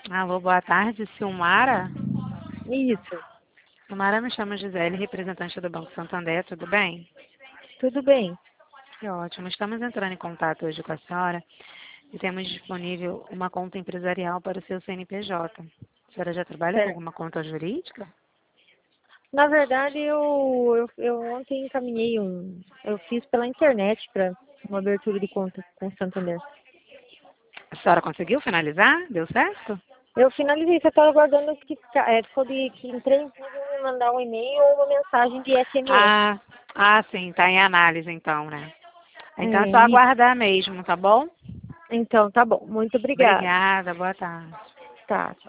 Alô, boa tarde, Silmara. Isso, Silmara, me chama Gisele, representante do Banco Santander, tudo bem? tudo bem. Que ótimo. Estamos entrando em contato hoje com a senhora e temos disponível uma conta empresarial para o seu CNPJ. A senhora já trabalha com Certo. alguma conta jurídica? Na verdade, eu ontem encaminhei eu fiz pela internet para uma abertura de conta com o Santander. A senhora conseguiu finalizar? Deu certo? Eu finalizei, só estou aguardando que entrei em tudo e me mandar um e-mail ou uma mensagem de SMS. Ah, sim, está em análise então, né? Então é É, só isso. aguardar mesmo, tá bom? Então, tá bom. Muito obrigada. Obrigada, boa tarde. Tá.